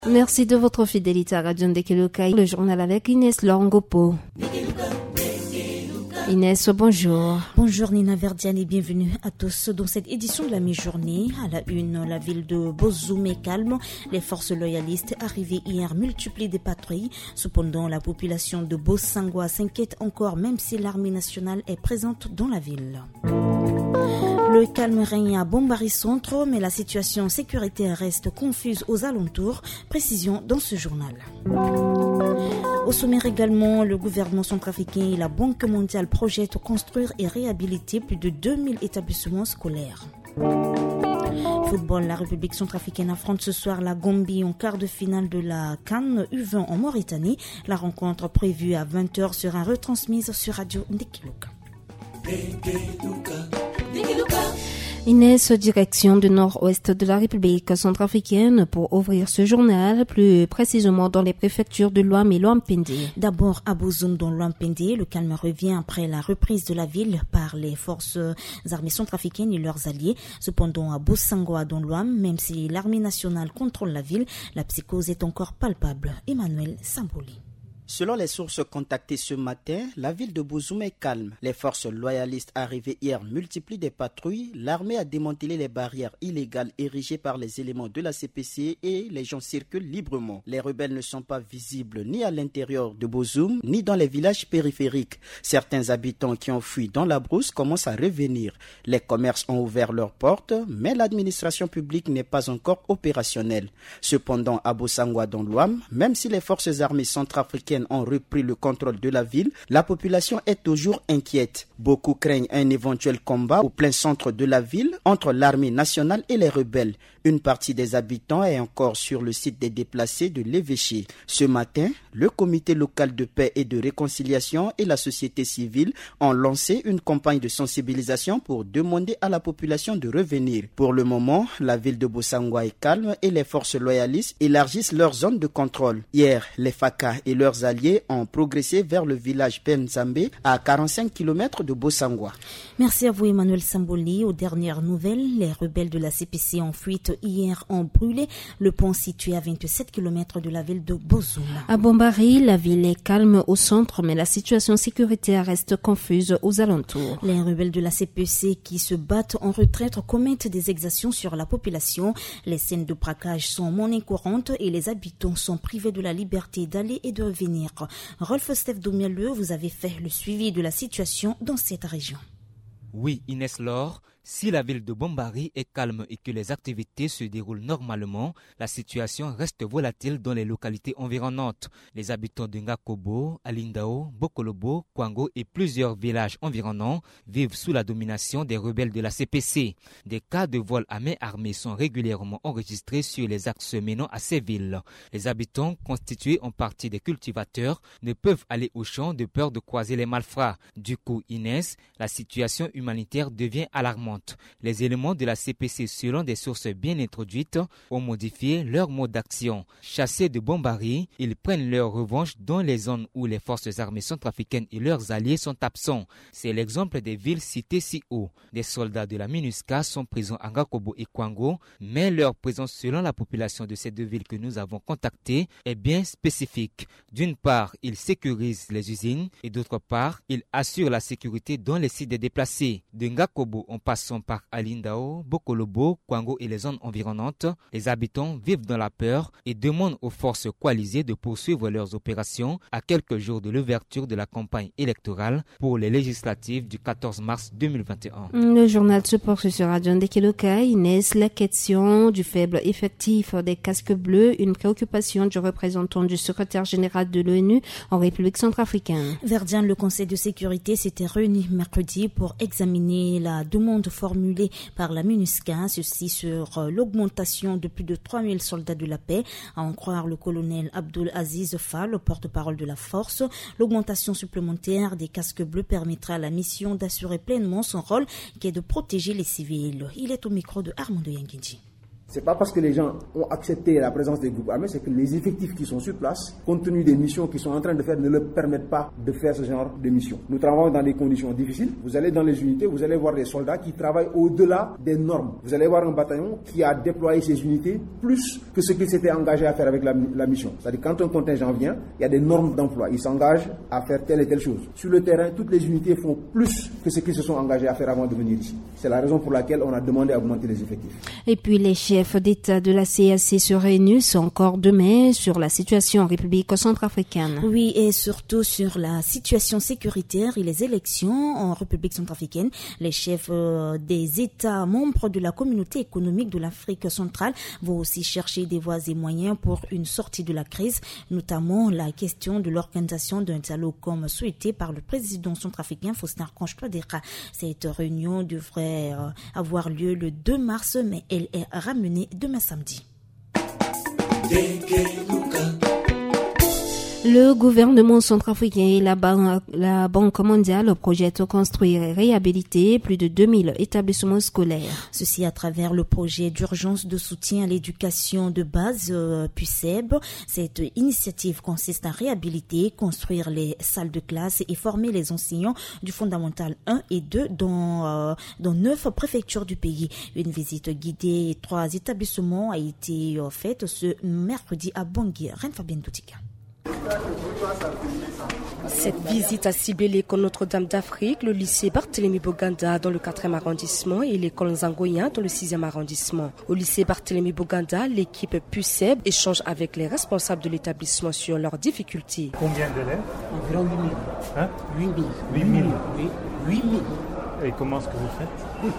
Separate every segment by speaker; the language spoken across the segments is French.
Speaker 1: Merci de votre fidélité à Radio Ndekeluka, le journal avec Inès Longopo. Inès, bonjour.
Speaker 2: Bonjour Nina Verdiane et bienvenue à tous dans cette édition de la mi-journée. À la une, la ville de Bozoum est calme. Les forces loyalistes arrivées hier multiplient des patrouilles. Cependant, la population de Bossangoa s'inquiète encore même si l'armée nationale est présente dans la ville. Le calme règne à Bombari Centre, mais la situation sécuritaire reste confuse aux alentours. Précision dans ce journal. Au sommaire également, le gouvernement centrafricain et la Banque mondiale projettent construire et réhabiliter plus de 2000 établissements scolaires. Football, la République centrafricaine affronte ce soir la Gambie en quart de finale de la CAN U20 en Mauritanie. La rencontre prévue à 20h sera retransmise sur Radio Ndekeluka.
Speaker 1: Inès, direction du nord-ouest de la République centrafricaine pour ouvrir ce journal, plus précisément dans les préfectures de Loam et Loampende.
Speaker 2: D'abord à Bozoum dans Loampende, le calme revient après la reprise de la ville par les forces armées centrafricaines et leurs alliés. Cependant à Bossangoa dans Loam, même si l'armée nationale contrôle la ville, la psychose est encore palpable. Emmanuel Samboli.
Speaker 3: Selon les sources contactées ce matin, la ville de Bozoum est calme. Les forces loyalistes arrivées hier multiplient des patrouilles. L'armée a démantelé les barrières illégales érigées par les éléments de la CPC et les gens circulent librement. Les rebelles ne sont pas visibles ni à l'intérieur de Bozoum, ni dans les villages périphériques. Certains habitants qui ont fui dans la brousse commencent à revenir. Les commerces ont ouvert leurs portes, mais l'administration publique n'est pas encore opérationnelle. Cependant, à Bossangoa dans l'Ouam, même si les forces armées centrafricaines ont repris le contrôle de la ville, la population est toujours inquiète. Beaucoup craignent un éventuel combat au plein centre de la ville entre l'armée nationale et les rebelles. Une partie des habitants est encore sur le site des déplacés de l'évêché. Ce matin, le comité local de paix et de réconciliation et la société civile ont lancé une campagne de sensibilisation pour demander à la population de revenir. Pour le moment, la ville de Bossangoa est calme et les forces loyalistes élargissent leur zone de contrôle. Hier, les FACA et leurs alliés ont progressé vers le village Penzambe à 45 km de Bossangoa.
Speaker 2: Merci à vous Emmanuel Samboli. Aux dernières nouvelles, les rebelles de la CPC en fuite hier ont brûlé le pont situé à 27 km de la ville de Bozoum.
Speaker 1: À Bombari, la ville est calme au centre, mais la situation sécuritaire reste confuse aux alentours.
Speaker 2: Les rebelles de la CPC qui se battent en retraite commettent des exactions sur la population. Les scènes de braquage sont monnaie courante et les habitants sont privés de la liberté d'aller et de revenir. Rolf Steph Domieleux, vous avez fait le suivi de la situation dans cette région.
Speaker 4: Oui, Inès Laure, si la ville de Bombari est calme et que les activités se déroulent normalement, la situation reste volatile dans les localités environnantes. Les habitants de Ngakobo, Alindao, Bokolobo, Kwango et plusieurs villages environnants vivent sous la domination des rebelles de la CPC. Des cas de vol à main armée sont régulièrement enregistrés sur les axes menant à ces villes. Les habitants, constitués en partie des cultivateurs, ne peuvent aller au champ de peur de croiser les malfrats. Du coup, Inès, la situation humanitaire devient alarmante. Les éléments de la CPC, selon des sources bien introduites, ont modifié leur mode d'action. Chassés de Bombari, ils prennent leur revanche dans les zones où les forces armées centrafricaines et leurs alliés sont absents. C'est l'exemple des villes citées si haut. Des soldats de la MINUSCA sont présents à Ngakobo et Kwango, mais leur présence selon la population de ces deux villes que nous avons contactées est bien spécifique. D'une part, ils sécurisent les usines et d'autre part, ils assurent la sécurité dans les sites des déplacés. De Ngakobo, on passe par Alindao, Bokolobo, Kwango et les zones environnantes, les habitants vivent dans la peur et demandent aux forces coalisées de poursuivre leurs opérations à quelques jours de l'ouverture de la campagne électorale pour les législatives du 14 mars 2021.
Speaker 1: Le journal se poursuit sur Radio Ndekeluka. Inès, la question du faible effectif des casques bleus, une préoccupation du représentant du secrétaire général de l'ONU en République centrafricaine.
Speaker 2: Verdiane, le Conseil de sécurité s'était réuni mercredi pour examiner la demande formulée par la MINUSCA, ceci sur l'augmentation de plus de 3000 soldats de la paix, à en croire le colonel Abdul Aziz Fall, porte-parole de la force. L'augmentation supplémentaire des casques bleus permettra à la mission d'assurer pleinement son rôle qui est de protéger les civils. Il est au micro de Armando Yanguindji.
Speaker 5: C'est pas parce que les gens ont accepté la présence des groupes armés, c'est que les effectifs qui sont sur place, compte tenu des missions qu'ils sont en train de faire, ne leur permettent pas de faire ce genre de mission. Nous travaillons dans des conditions difficiles. Vous allez dans les unités, vous allez voir des soldats qui travaillent au-delà des normes. Vous allez voir un bataillon qui a déployé ses unités plus que ce qu'il s'était engagé à faire avec la mission. C'est-à-dire quand un contingent vient, il y a des normes d'emploi. Ils s'engagent à faire telle et telle chose. Sur le terrain, toutes les unités font plus que ce qu'ils se sont engagés à faire avant de venir ici. C'est la raison pour laquelle on a demandé à augmenter les effectifs.
Speaker 1: Et puis les chefs d'État de la CAC se réunissent encore demain sur la situation en République centrafricaine.
Speaker 2: Oui, et surtout sur la situation sécuritaire et les élections en République centrafricaine. Les chefs des États membres de la communauté économique de l'Afrique centrale vont aussi chercher des voies et moyens pour une sortie de la crise, notamment la question de l'organisation d'un dialogue comme souhaité par le président centrafricain Faustin Archange Touadéra. Cette réunion devrait avoir lieu le 2 mars, mais elle est ramenée demain samedi.
Speaker 1: Le gouvernement centrafricain et la Banque mondiale projettent construire et réhabiliter plus de 2000 établissements scolaires.
Speaker 2: Ceci à travers le projet d'urgence de soutien à l'éducation de base PUCEB. Cette initiative consiste à réhabiliter, construire les salles de classe et former les enseignants du fondamental 1 et 2 dans 9 préfectures du pays. Une visite guidée 3 établissements a été faite ce mercredi à Bangui. Reine-Fabienne Doutika.
Speaker 6: Cette visite a ciblé l'école Notre-Dame d'Afrique, le lycée Barthélemy Boganda dans le 4e arrondissement et l'école Nzangoya dans le 6e arrondissement. Au lycée Barthélemy Boganda, l'équipe PUCEB échange avec les responsables de l'établissement sur leurs difficultés.
Speaker 7: Combien d'élèves?
Speaker 8: Environ 8000.
Speaker 7: Hein?
Speaker 8: 8000.
Speaker 7: 8000.
Speaker 8: Oui, 8000.
Speaker 7: Et comment est-ce que vous faites?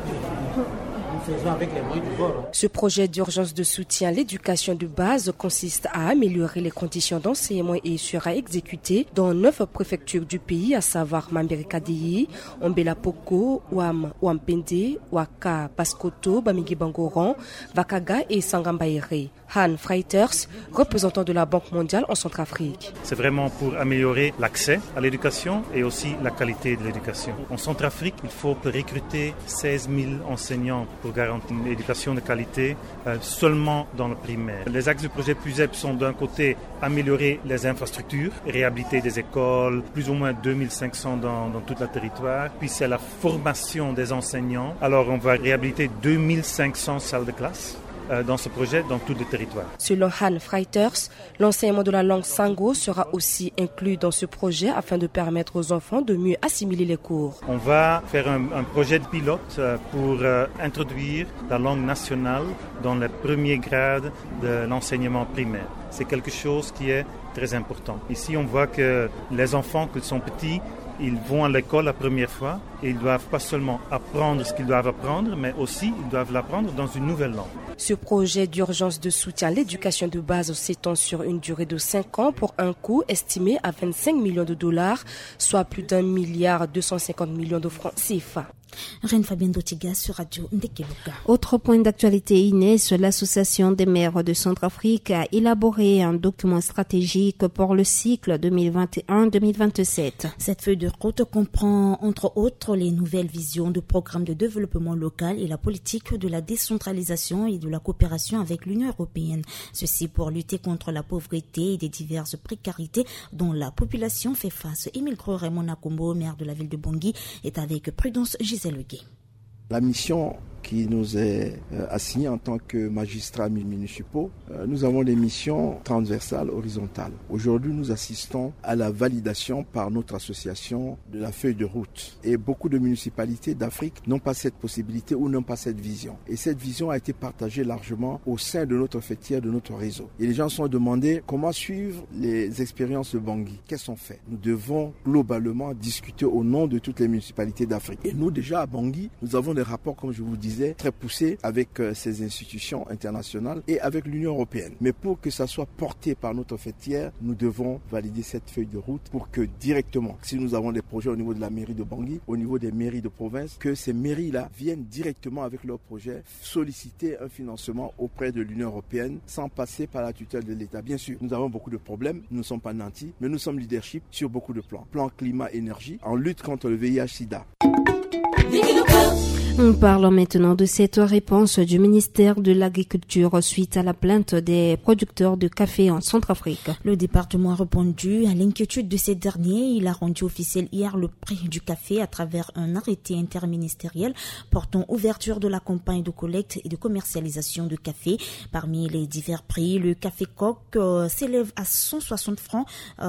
Speaker 8: Nous faisons avec les moyens du bord.
Speaker 6: Ce projet d'urgence de soutien à l'éducation de base consiste à améliorer les conditions d'enseignement et sera exécuté dans 9 préfectures du pays, à savoir Mambérika-Deyi, Ombela-Poko, Ouampende, Ouaka, Baskoto, Bamigi-Bangoran, Vakaga et Sangambaere. Han Freiters, représentant de la Banque mondiale en Centrafrique.
Speaker 7: C'est vraiment pour améliorer l'accès à l'éducation et aussi la qualité de l'éducation. En Centrafrique, il faut recruter 16 000 enseignants pour garantir une éducation de qualité seulement dans le primaire. Les axes du projet PUCEB sont d'un côté améliorer les infrastructures, réhabiliter des écoles, plus ou moins 2500 dans tout le territoire. Puis c'est la formation des enseignants. Alors on va réhabiliter 2500 salles de classe dans ce projet dans tout le territoire.
Speaker 6: Selon Han Freiters, l'enseignement de la langue sango sera aussi inclus dans ce projet afin de permettre aux enfants de mieux assimiler les cours.
Speaker 7: On va faire un projet de pilote pour introduire la langue nationale dans les premiers grades de l'enseignement primaire. C'est quelque chose qui est très important. Ici, on voit que les enfants, quand ils sont petits, ils vont à l'école la première fois et ils ne doivent pas seulement apprendre ce qu'ils doivent apprendre, mais aussi ils doivent l'apprendre dans une nouvelle langue.
Speaker 6: Ce projet d'urgence de soutien à l'éducation de base s'étend sur une durée de 5 ans pour un coût estimé à 25 millions de dollars, soit plus d'1,250 milliard de francs CFA.
Speaker 2: Reine Fabienne Dotiga sur Radio Ndekeluka.
Speaker 1: Autre point d'actualité, Inès, l'association des maires de Centrafrique a élaboré un document stratégique pour le cycle 2021-2027.
Speaker 2: Cette feuille de route comprend entre autres les nouvelles visions de programmes de développement local et la politique de la décentralisation et de la coopération avec l'Union européenne. Ceci pour lutter contre la pauvreté et des diverses précarités dont la population fait face. Émile Gros Raymond Nakombo, maire de la ville de Bangui, est avec Prudence Gisèle.
Speaker 9: La mission qui nous est assignée en tant que magistrats municipaux, nous avons des missions transversales, horizontales. Aujourd'hui, nous assistons à la validation par notre association de la feuille de route. Et beaucoup de municipalités d'Afrique n'ont pas cette possibilité ou n'ont pas cette vision. Et cette vision a été partagée largement au sein de notre fêtière, de notre réseau. Et les gens sont demandés comment suivre les expériences de Bangui. Qu'est-ce qu'on fait? Nous devons globalement discuter au nom de toutes les municipalités d'Afrique. Et nous, déjà à Bangui, nous avons des rapports, comme je vous disais, très poussés avec ces institutions internationales et avec l'Union européenne. Mais pour que ça soit porté par notre fêtière, nous devons valider cette feuille de route pour que directement, si nous avons des projets au niveau de la mairie de Bangui, au niveau des mairies de province, que ces mairies-là viennent directement avec leurs projets solliciter un financement auprès de l'Union européenne sans passer par la tutelle de l'État. Bien sûr, nous avons beaucoup de problèmes, nous ne sommes pas nantis, mais nous sommes leadership sur beaucoup de plans. Plan climat-énergie, en lutte contre le VIH-Sida.
Speaker 1: Parlons maintenant de cette réponse du ministère de l'Agriculture suite à la plainte des producteurs de café en Centrafrique.
Speaker 2: Le département a répondu à l'inquiétude de ces derniers. Il a rendu officiel hier le prix du café à travers un arrêté interministériel portant ouverture de la campagne de collecte et de commercialisation de café. Parmi les divers prix, le café coque s'élève à 160 francs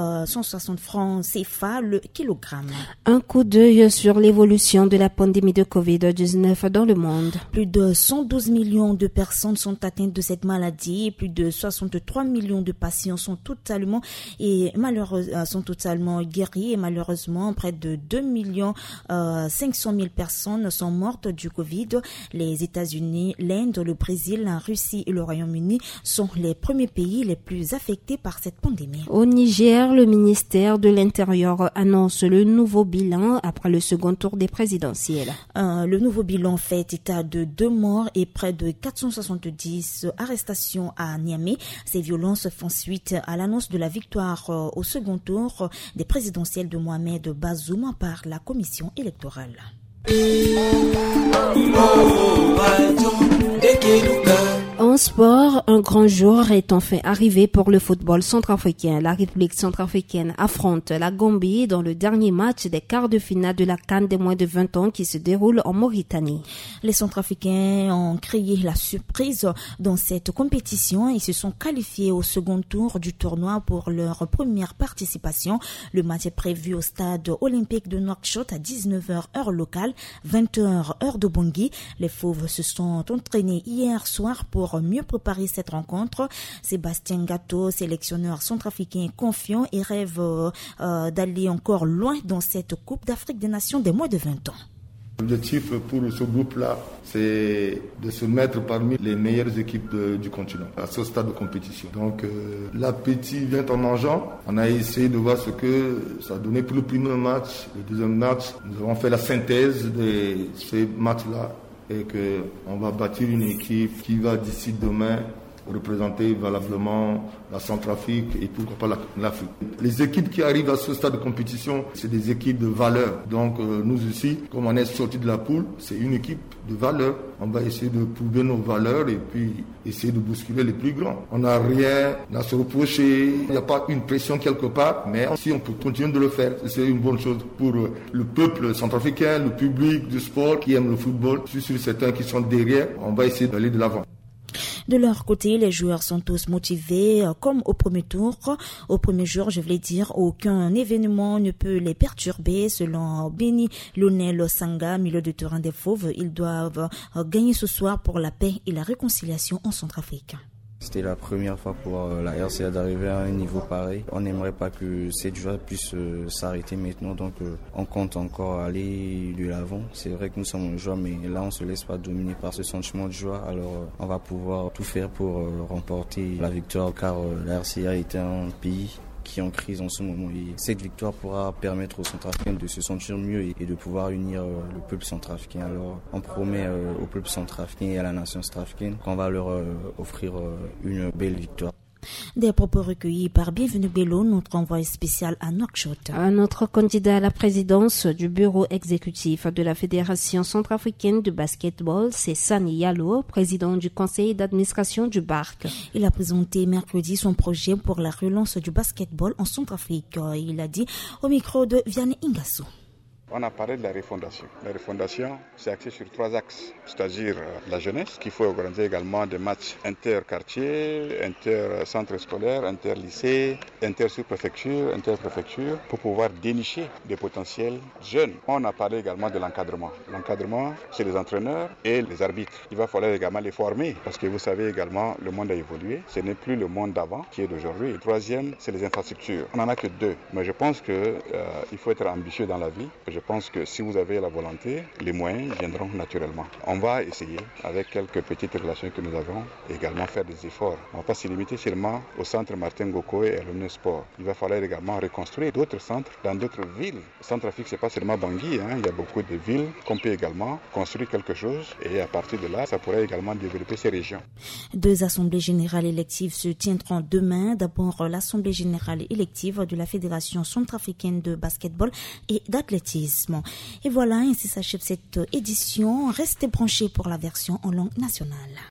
Speaker 2: CFA le kilogramme.
Speaker 1: Un coup d'œil sur l'évolution de la pandémie de Covid-19 dans le monde.
Speaker 2: Plus de 112 millions de personnes sont atteintes de cette maladie et plus de 63 millions de patients sont totalement guéris et malheureusement près de 2,5 millions personnes sont mortes du Covid. Les États-Unis, l'Inde, le Brésil, la Russie et le Royaume-Uni sont les premiers pays les plus affectés par cette pandémie.
Speaker 1: Au Niger, le ministère de l'Intérieur annonce le nouveau bilan après le second tour des présidentielles.
Speaker 2: Le nouveau bilan fait état de 2 morts et près de 470 arrestations à Niamey. Ces violences font suite à l'annonce de la victoire au second tour des présidentielles de Mohamed Bazoum par la commission électorale.
Speaker 1: En sport, un grand jour est enfin arrivé pour le football centrafricain. La République centrafricaine affronte la Gambie dans le dernier match des quarts de finale de la CAN des moins de 20 ans qui se déroule en Mauritanie.
Speaker 2: Les Centrafricains ont créé la surprise dans cette compétition et se sont qualifiés au second tour du tournoi pour leur première participation. Le match est prévu au stade olympique de Nouakchott à 19h heure locale, 20h heure de Bangui. Les Fauves se sont entraînés hier soir pour mieux préparer cette rencontre. Sébastien Gatto, sélectionneur centrafricain, est confiant et rêve d'aller encore loin dans cette Coupe d'Afrique des Nations des moins de 20 ans.
Speaker 10: L'objectif pour ce groupe-là, c'est de se mettre parmi les meilleures équipes du continent, à ce stade de compétition. Donc l'appétit vient en mangeant. On a essayé de voir ce que ça donnait pour le premier match, le deuxième match. Nous avons fait la synthèse de ces matchs-là et qu'on va bâtir une équipe qui va d'ici demain représenter valablement la Centrafrique et pourquoi pas l'Afrique. Les équipes qui arrivent à ce stade de compétition, c'est des équipes de valeur. Donc nous aussi, comme on est sorti de la poule, c'est une équipe de valeur. On va essayer de prouver nos valeurs et puis essayer de bousculer les plus grands. On n'a rien à se reprocher, il n'y a pas une pression quelque part, mais si on peut continuer de le faire, c'est une bonne chose pour le peuple centrafricain, le public du sport qui aime le football. Je suis sûr certains qui sont derrière, on va essayer d'aller de l'avant.
Speaker 2: De leur côté, les joueurs sont tous motivés comme au premier tour. Au premier jour, je voulais dire, aucun événement ne peut les perturber. Selon Benny Lionel Sanga, milieu de terrain des Fauves, ils doivent gagner ce soir pour la paix et la réconciliation en Centrafrique.
Speaker 11: C'était la première fois pour la RCA d'arriver à un niveau pareil. On n'aimerait pas que cette joie puisse s'arrêter maintenant, donc on compte encore aller de l'avant. C'est vrai que nous sommes en joie, mais là on ne se laisse pas dominer par ce sentiment de joie. Alors on va pouvoir tout faire pour remporter la victoire, car la RCA est un pays qui est en crise en ce moment. Et cette victoire pourra permettre aux Centrafricains de se sentir mieux et de pouvoir unir le peuple centrafricain. Alors on promet au peuple centrafricain et à la nation centrafricaine qu'on va leur offrir une belle victoire.
Speaker 2: Des propos recueillis par Bienvenue Bello, notre envoyé spécial à Nouakchott.
Speaker 1: Un autre candidat à la présidence du bureau exécutif de la Fédération centrafricaine de basketball, c'est Sani Yalo, président du conseil d'administration du BARC.
Speaker 2: Il a présenté mercredi son projet pour la relance du basketball en Centrafrique. Il a dit au micro de Vianney Ingasso.
Speaker 12: On a parlé de la refondation. La refondation, c'est axé sur 3 axes, c'est-à-dire la jeunesse, qu'il faut organiser également des matchs inter-quartiers, inter-centres scolaires, inter-lycées, inter-sous-préfecture, inter-préfecture, pour pouvoir dénicher des potentiels jeunes. On a parlé également de l'encadrement. L'encadrement, c'est les entraîneurs et les arbitres. Il va falloir également les former, parce que vous savez également, le monde a évolué. Ce n'est plus le monde d'avant qui est d'aujourd'hui. Le troisième, c'est les infrastructures. On n'en a que 2, mais je pense qu'il faut être ambitieux dans la vie. Je pense que si vous avez la volonté, les moyens viendront naturellement. On va essayer, avec quelques petites relations que nous avons, également faire des efforts. On ne va pas se limiter seulement au centre Martin Goko et à l'Omnisport. Il va falloir également reconstruire d'autres centres dans d'autres villes. Le Centrafrique, ce n'est pas seulement Bangui, il y a beaucoup de villes qu'on peut également construire quelque chose et à partir de là, ça pourrait également développer ces régions.
Speaker 2: 2 assemblées générales électives se tiendront demain. D'abord, l'assemblée générale élective de la Fédération centrafricaine de basketball et d'athlétisme. paludisme. Et voilà, ainsi s'achève cette édition. Restez branchés pour la version en langue nationale.